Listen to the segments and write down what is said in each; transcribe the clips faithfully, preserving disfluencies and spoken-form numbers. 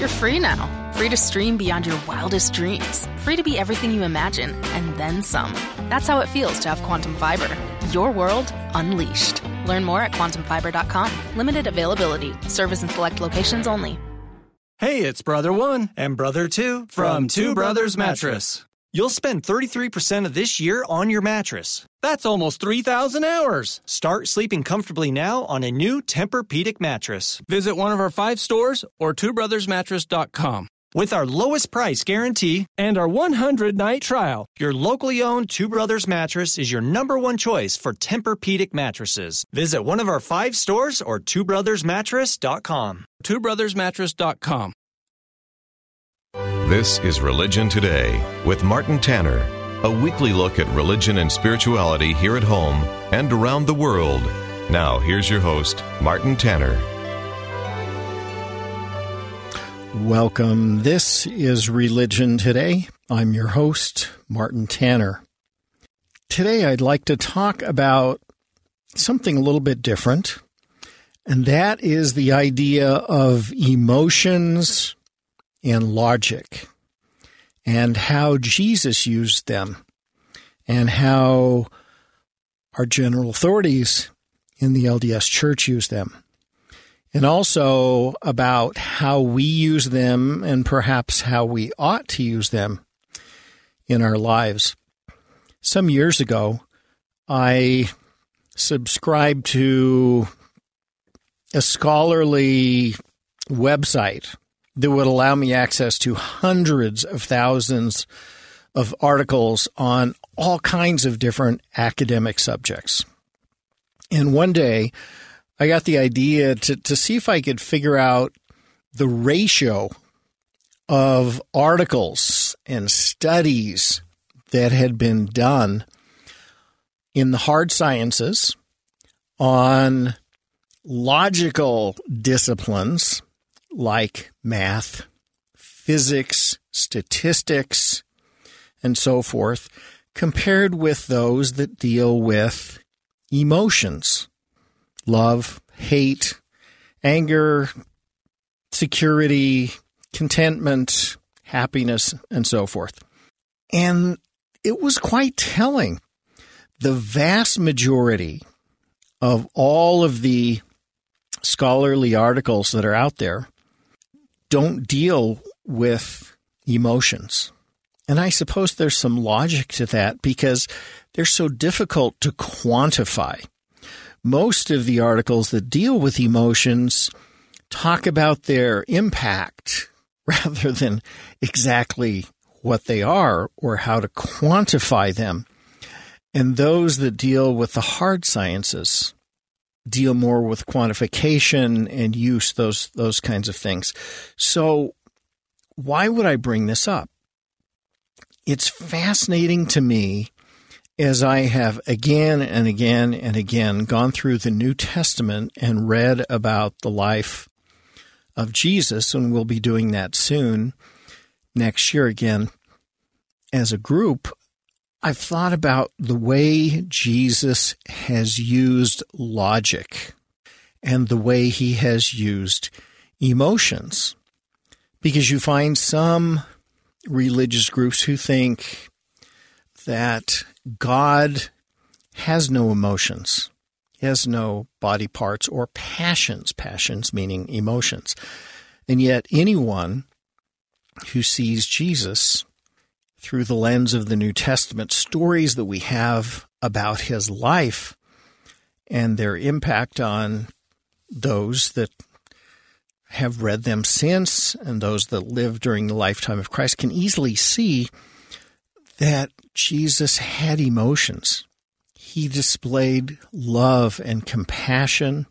You're free now. Free to stream beyond your wildest dreams. Free to be everything you imagine, and then some. That's how it feels to have Quantum Fiber. Your world unleashed. Learn more at quantum fiber dot com. Limited availability. Service in select locations only. Hey, it's Brother One and Brother Two from Two Brothers Mattress. You'll spend thirty-three percent of this year on your mattress. That's almost three thousand hours. Start sleeping comfortably now on a new Tempur-Pedic mattress. Visit one of our five stores or two brothers mattress dot com. With our lowest price guarantee and our one hundred night trial, your locally owned Two Brothers mattress is your number one choice for Tempur-Pedic mattresses. Visit one of our five stores or two brothers mattress dot com. two brothers mattress dot com. This is Religion Today with Martin Tanner, a weekly look at religion and spirituality here at home and around the world. Now, here's your host, Martin Tanner. Welcome. This is Religion Today. I'm your host, Martin Tanner. Today, I'd like to talk about something a little bit different, and that is the idea of emotions and logic, and how Jesus used them, and how our general authorities in the L D S Church use them, and also about how we use them and perhaps how we ought to use them in our lives. Some years ago, I subscribed to a scholarly website that would allow me access to hundreds of thousands of articles on all kinds of different academic subjects. And one day, I got the idea to, to see if I could figure out the ratio of articles and studies that had been done in the hard sciences on logical disciplines like math, physics, statistics, and so forth, compared with those that deal with emotions, love, hate, anger, security, contentment, happiness, and so forth. And it was quite telling. The vast majority of all of the scholarly articles that are out there don't deal with emotions. And I suppose there's some logic to that because they're so difficult to quantify. Most of the articles that deal with emotions talk about their impact rather than exactly what they are or how to quantify them. And those that deal with the hard sciences deal more with quantification and use, those those kinds of things. So why would I bring this up? It's fascinating to me as I have again and again and again gone through the New Testament and read about the life of Jesus, and we'll be doing that soon next year again as a group. I've thought about the way Jesus has used logic and the way he has used emotions. Because you find some religious groups who think that God has no emotions. He has no body parts or passions, passions meaning emotions. And yet anyone who sees Jesus through the lens of the New Testament, stories that we have about his life and their impact on those that have read them since and those that lived during the lifetime of Christ can easily see that Jesus had emotions. He displayed love and compassion.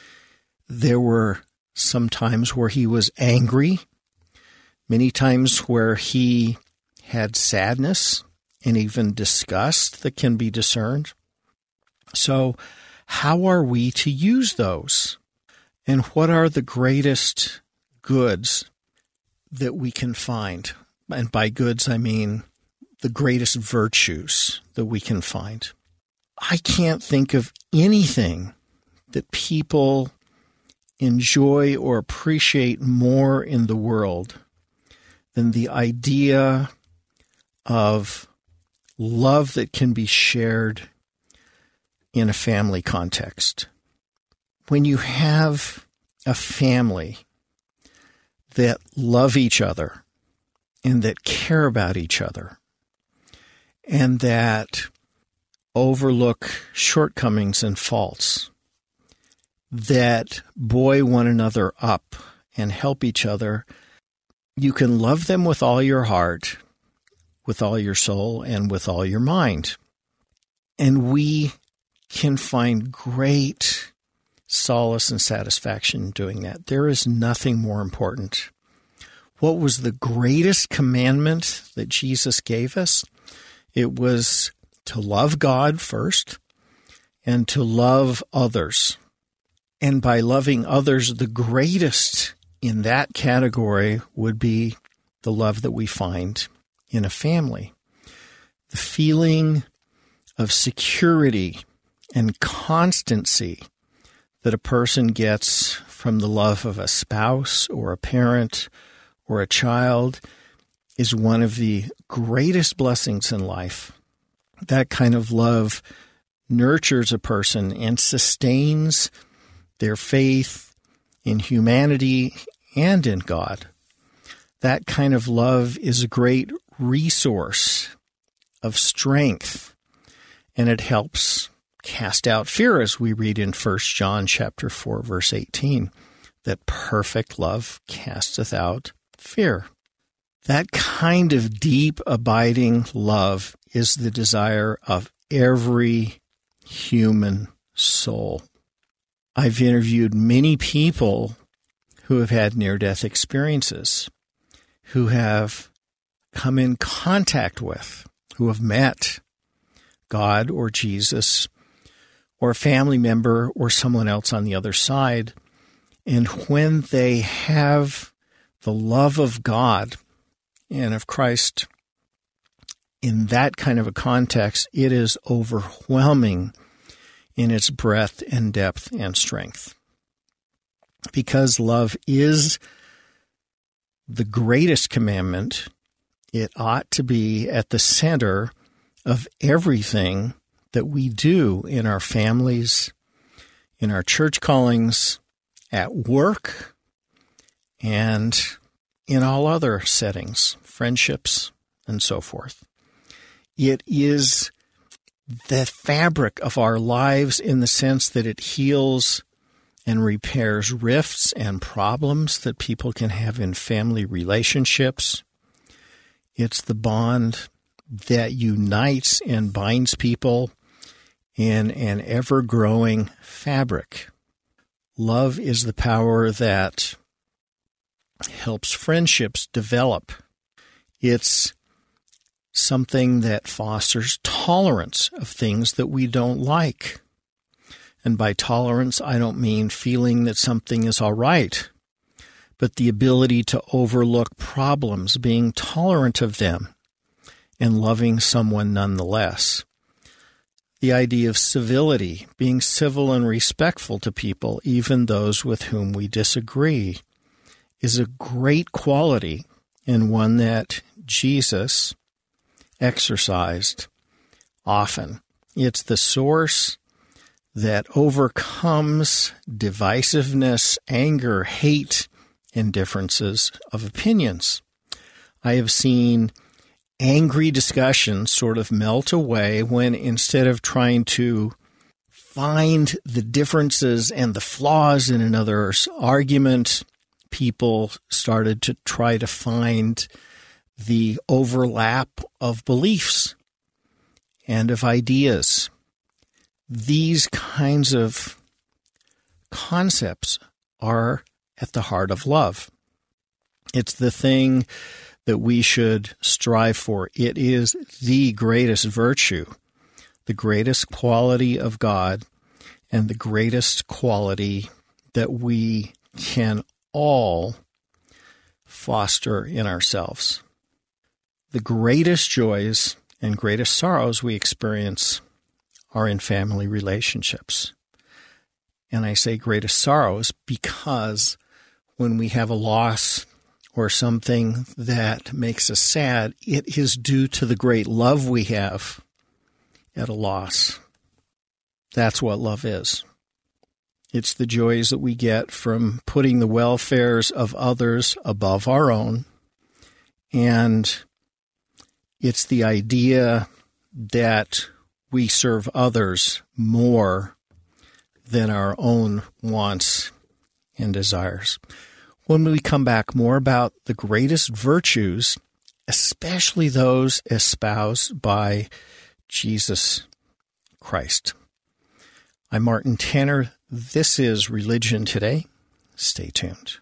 There were some times where he was angry, many times where he had sadness and even disgust that can be discerned. So how are we to use those? And what are the greatest goods that we can find? And by goods, I mean the greatest virtues that we can find. I can't think of anything that people enjoy or appreciate more in the world than the idea of love that can be shared in a family context. When you have a family that love each other and that care about each other and that overlook shortcomings and faults, that buoy one another up and help each other, you can love them with all your heart, with all your soul, and with all your mind. And we can find great solace and satisfaction in doing that. There is nothing more important. What was the greatest commandment that Jesus gave us? It was to love God first and to love others. And by loving others, the greatest in that category would be the love that we find in a family. The feeling of security and constancy that a person gets from the love of a spouse or a parent or a child is one of the greatest blessings in life. That kind of love nurtures a person and sustains their faith in humanity and in God. That kind of love is a great resource of strength, and it helps cast out fear, as we read in First John chapter four, verse eighteen, that perfect love casteth out fear. That kind of deep, abiding love is the desire of every human soul. I've interviewed many people who have had near-death experiences, who have come in contact with, who have met God or Jesus or a family member or someone else on the other side. And when they have the love of God and of Christ in that kind of a context, it is overwhelming in its breadth and depth and strength. Because love is the greatest commandment, it ought to be at the center of everything that we do in our families, in our church callings, at work, and in all other settings, friendships, and so forth. It is the fabric of our lives in the sense that it heals and repairs rifts and problems that people can have in family relationships. It's the bond that unites and binds people in an ever-growing fabric. Love is the power that helps friendships develop. It's something that fosters tolerance of things that we don't like. And by tolerance, I don't mean feeling that something is all right, but the ability to overlook problems, being tolerant of them, and loving someone nonetheless. The idea of civility, being civil and respectful to people, even those with whom we disagree, is a great quality and one that Jesus exercised often. It's the source that overcomes divisiveness, anger, hate, and differences of opinions. I have seen angry discussions sort of melt away when, instead of trying to find the differences and the flaws in another's argument, people started to try to find the overlap of beliefs and of ideas. These kinds of concepts are at the heart of love. It's the thing that we should strive for. It is the greatest virtue, the greatest quality of God, and the greatest quality that we can all foster in ourselves. The greatest joys and greatest sorrows we experience are in family relationships. And I say greatest sorrows because when we have a loss or something that makes us sad, it is due to the great love we have at a loss. That's what love is. It's the joys that we get from putting the welfares of others above our own. And it's the idea that we serve others more than our own wants and desires. When we come back, more about the greatest virtues, especially those espoused by Jesus Christ. I'm Martin Tanner. This is Religion Today. Stay tuned.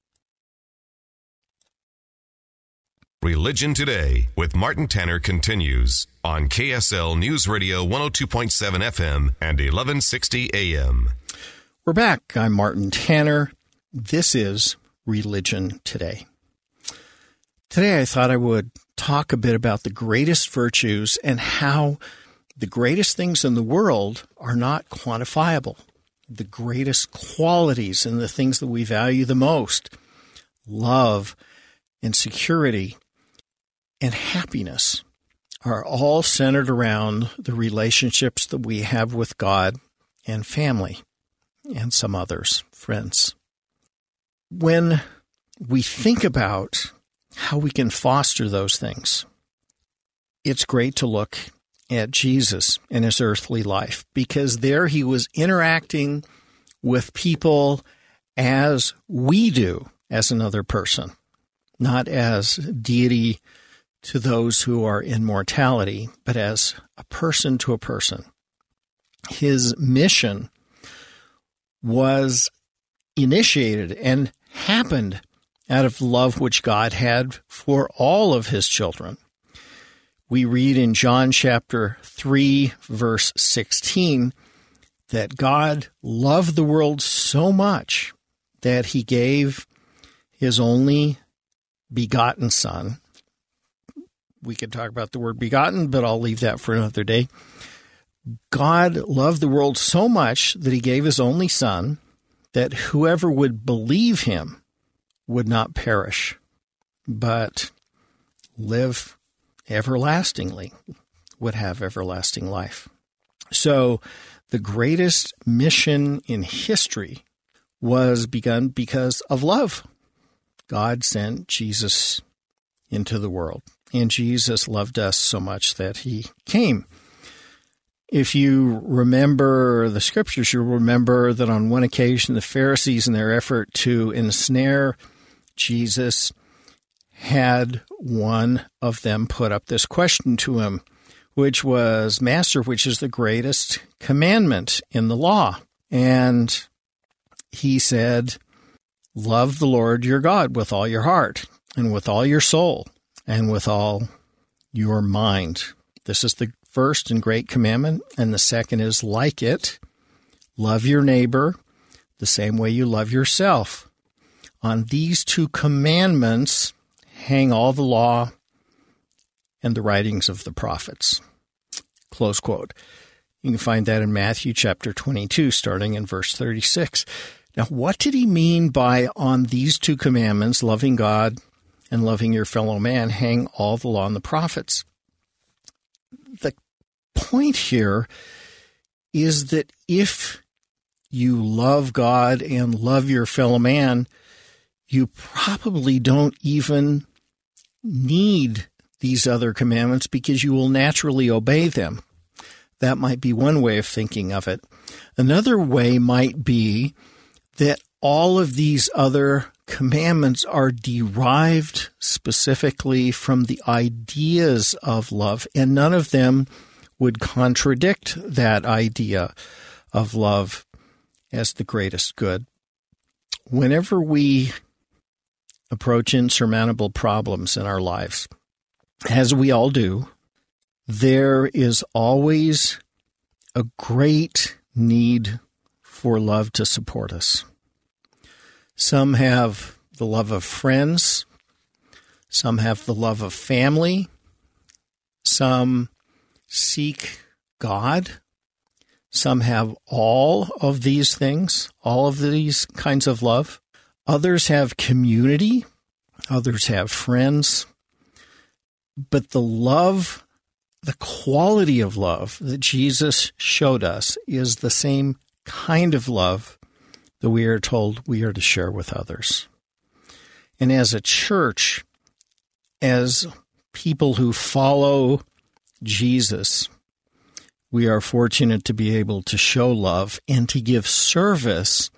Religion Today with Martin Tanner continues on K S L News Radio one oh two point seven F M and eleven sixty A M. We're back. I'm Martin Tanner. This is Religion Today. Today I thought I would talk a bit about the greatest virtues and how the greatest things in the world are not quantifiable. The greatest qualities and the things that we value the most, love and security and happiness, are all centered around the relationships that we have with God and family and some others, friends. When we think about how we can foster those things, it's great to look at Jesus in his earthly life, because there he was interacting with people as we do as another person, not as deity to those who are in mortality, but as a person to a person. His mission was initiated and happened out of love which God had for all of his children. We read in John chapter three, verse sixteen, that God loved the world so much that he gave his only begotten Son. We could talk about the word begotten, but I'll leave that for another day. God loved the world so much that he gave his only Son, that whoever would believe him would not perish, but live everlastingly, would have everlasting life. So the greatest mission in history was begun because of love. God sent Jesus into the world, and Jesus loved us so much that he came. If you remember the scriptures, you'll remember that on one occasion the Pharisees, in their effort to ensnare Jesus, had one of them put up this question to him, which was, Master, which is the greatest commandment in the law? And he said, love the Lord your God with all your heart and with all your soul and with all your mind. This is the first and great commandment, and the second is like it. Love your neighbor the same way you love yourself. On these two commandments hang all the law and the writings of the prophets. Close quote. You can find that in Matthew chapter twenty-two, starting in verse thirty-six. Now, what did he mean by on these two commandments, loving God and loving your fellow man, hang all the law and the prophets? The point here is that if you love God and love your fellow man, you probably don't even need these other commandments because you will naturally obey them. That might be one way of thinking of it. Another way might be that all of these other commandments are derived specifically from the ideas of love, and none of them would contradict that idea of love as the greatest good. Whenever we approach insurmountable problems in our lives, as we all do, there is always a great need for love to support us. Some have the love of friends. Some have the love of family. Some seek God. Some have all of these things, all of these kinds of love. Others have community. Others have friends. But the love, the quality of love that Jesus showed us is the same kind of love that we are told we are to share with others. And as a church, as people who follow Jesus, we are fortunate to be able to show love and to give service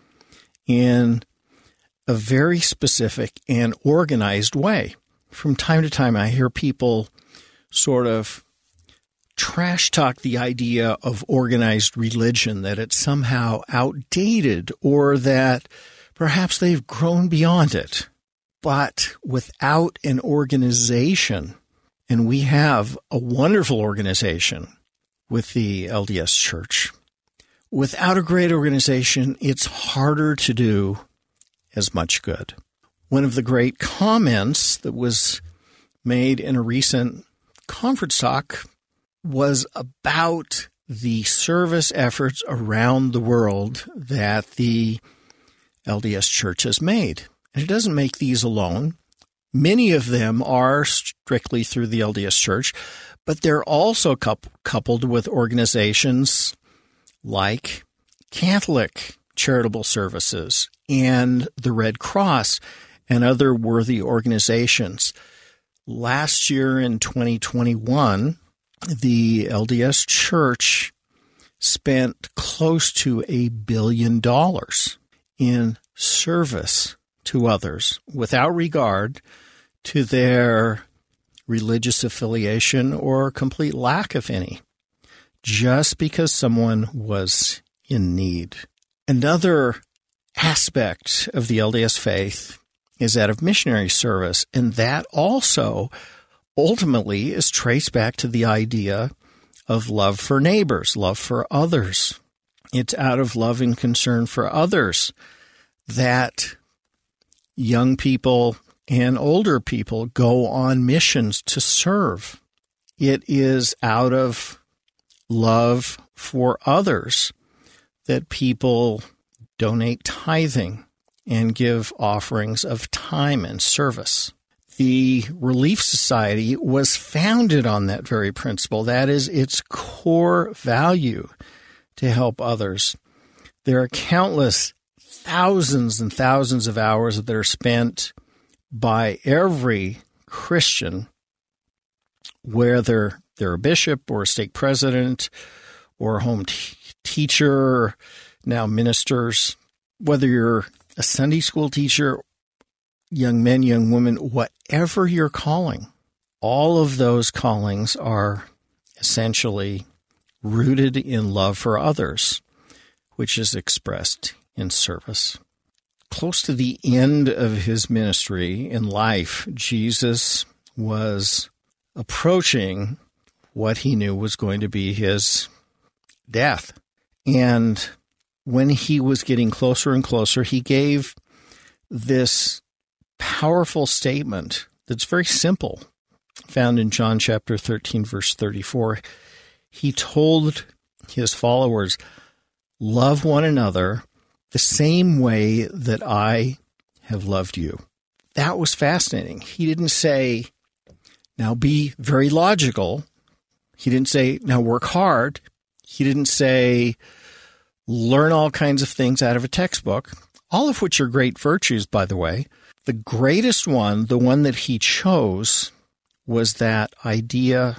in a very specific and organized way. From time to time, I hear people sort of trash talk the idea of organized religion, that it's somehow outdated or that perhaps they've grown beyond it. But without an organization, and we have a wonderful organization with the L D S Church, without a great organization, it's harder to do as much good. One of the great comments that was made in a recent conference talk was about the service efforts around the world that the L D S Church has made. And it doesn't make these alone. Many of them are strictly through the L D S Church, but they're also coupled with organizations like Catholic charitable services and the Red Cross and other worthy organizations. Last year in twenty twenty-one, the L D S Church spent close to a billion dollars in service to others without regard to their religious affiliation or complete lack of any, just because someone was in need. Another aspect of the L D S faith is that of missionary service, and that also ultimately is traced back to the idea of love for neighbors, love for others. It's out of love and concern for others that young people and older people go on missions to serve. It is out of love for others that people donate tithing and give offerings of time and service. The Relief Society was founded on that very principle. That is its core value, to help others. There are countless thousands and thousands of hours that are spent by every Christian, whether they're a bishop or a stake president or a home t- teacher, now ministers, whether you're a Sunday school teacher, young men, young women, whatever your calling, all of those callings are essentially rooted in love for others, which is expressed in service. Close to the end of his ministry in life, Jesus was approaching what he knew was going to be his death. And when he was getting closer and closer, he gave this powerful statement that's very simple, found in John chapter thirteen, verse thirty-four. He told his followers, "Love one another the same way that I have loved you." That was fascinating. He didn't say, now be very logical. He didn't say, now work hard. He didn't say, learn all kinds of things out of a textbook, all of which are great virtues, by the way. The greatest one, the one that he chose, was that idea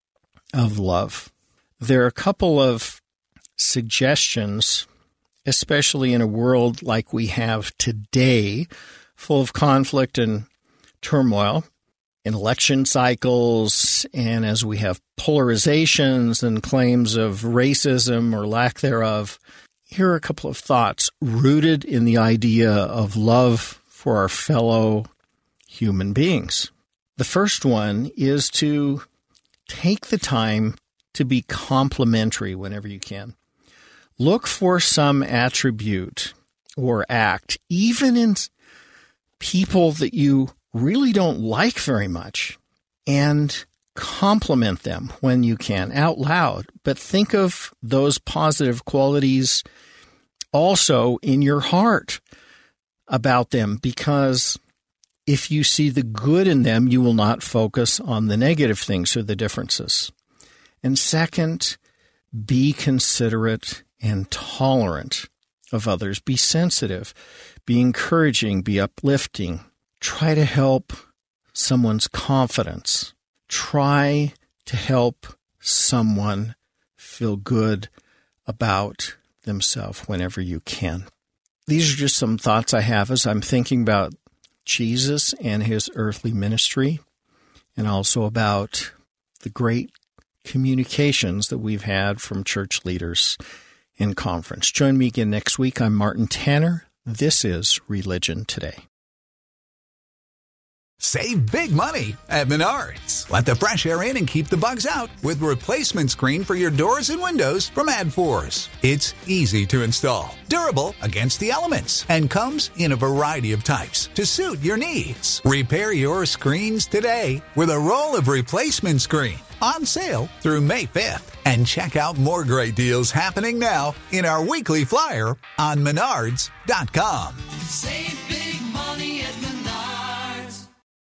of love. There are a couple of suggestions, especially in a world like we have today, full of conflict and turmoil, in election cycles, and as we have polarizations and claims of racism or lack thereof. Here are a couple of thoughts rooted in the idea of love for our fellow human beings. The first one is to take the time to be complimentary whenever you can. Look for some attribute or act, even in people that you really don't like very much, and compliment them when you can, out loud. But think of those positive qualities also in your heart about them, because if you see the good in them, you will not focus on the negative things or the differences. And second, be considerate and tolerant of others. Be sensitive, be encouraging, be uplifting. Try to help someone's confidence. Try to help someone feel good about themselves whenever you can. These are just some thoughts I have as I'm thinking about Jesus and his earthly ministry, and also about the great communications that we've had from church leaders in conference. Join me again next week. I'm Martin Tanner. This is Religion Today. Save big money at Menards. Let the fresh air in and keep the bugs out with replacement screen for your doors and windows from AdForce. It's easy to install, durable against the elements, and comes in a variety of types to suit your needs. Repair your screens today with a roll of replacement screen on sale through May fifth. And check out more great deals happening now in our weekly flyer on menards dot com.